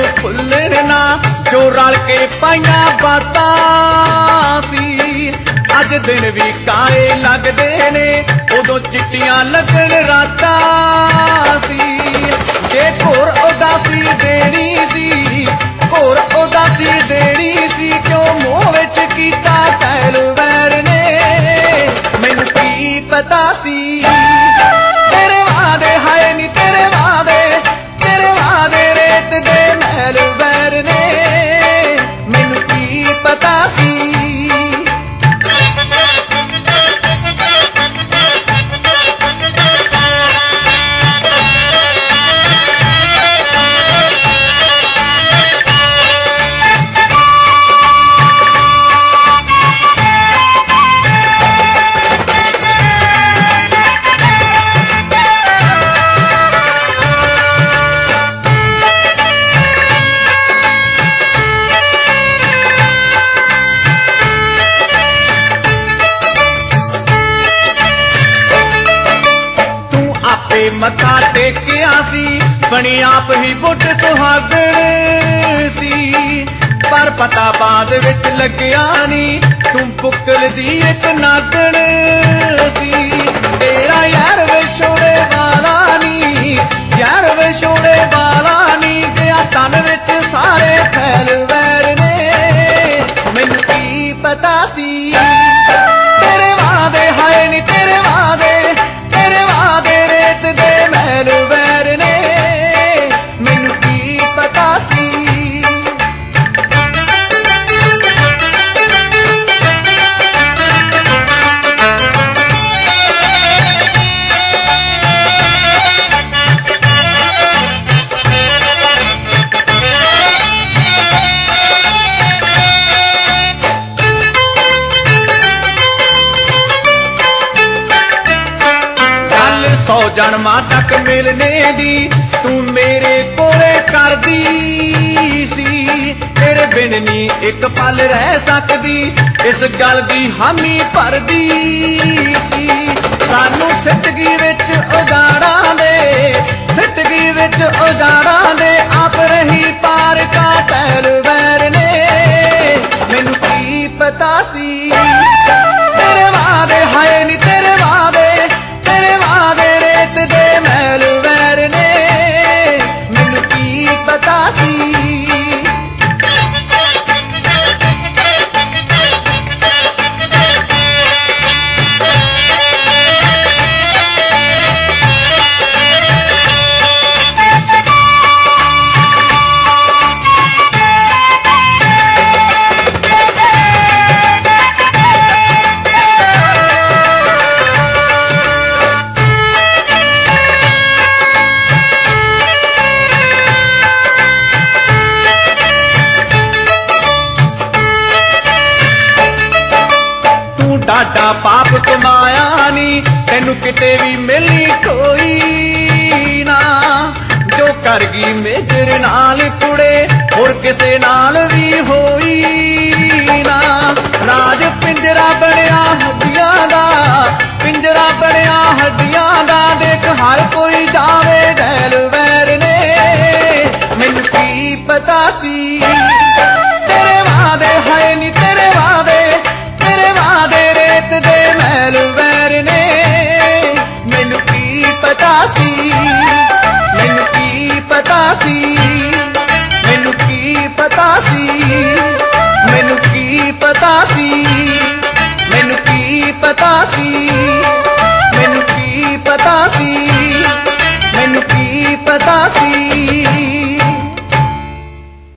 मैनू भुल्लण ना जो रल के पाइयां बातां सी। अज दिन भी काले लगदे ने उदों चिट्टियां लगन रातां सी। जे घोर उदासी देनी सी, घोर उदासी देनी सी, क्यों मोह विच कीता कैल वैर ने। मैनू की पता सी तेरे वादे हाय नी तेरे वादे रेत दे महल वैर ने। मैनू की पता सी मत्था टेकिया सी, बनी आप ही बुढ़ सुहागण सी। पर पता बाद विच लग्या नी तू बुकल दी एक नागण सी। तेरा यार विछोड़े वाला नी, यार विछोड़े वाला नी, गया तन विच सारे फैल वैर ने। मैनू की पता सी तेरे वादे हाय नी तेरे वादे रेत दे महल वैर ने। मैनू की पता सी सौ जन्मां तक मिलने दी तू मेरे कोले कर दी सी। तेरे बिन नी एक पल रह सकदी, इस गल दी हामी भरदी सी। सानू सिटगी विच उजाड़ां दे, सिटगी विच उजाड़ां दे, आप रही पार का टहल वैर ने। मैनू की पता सी तेरे वादे हाय नी तेरे वादे रेत दे महल वैर ने। मैनू की पता सी डाडा पाप कमाया नी तेनू किते भी मिली कोई ना। जो कर गई मेजर नाल कुड़े होर किसे नाल भी होई ना। राज पिंजरा बनिया हड्डियां दा, पिंजरा बनिया हड्डियां दा, देख हर कोई जावे गैल वैर ने। मैनू की पता सी तेरे वादे हाय नी तेरे वादे रेत दे महल वैर ने। मैनू की पता सी, मैनू की पता सी।